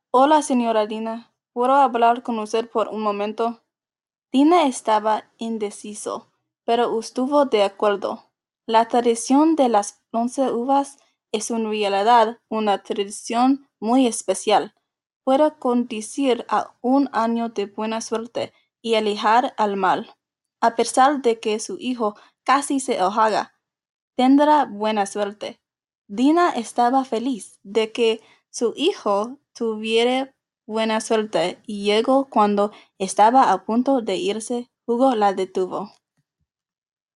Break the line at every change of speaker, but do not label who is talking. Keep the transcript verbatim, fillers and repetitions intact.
Hola, señora Dina. ¿Puedo hablar con usted por un momento? Dina estaba indeciso, pero estuvo de acuerdo. La tradición de las once uvas es en realidad una tradición muy especial. Puede conducir a un año de buena suerte y alejar al mal. A pesar de que su hijo casi se ahoga, tendrá buena suerte. Dina estaba feliz de que su hijo tuviera buena suerte y llegó cuando estaba a punto de irse, Hugo la detuvo.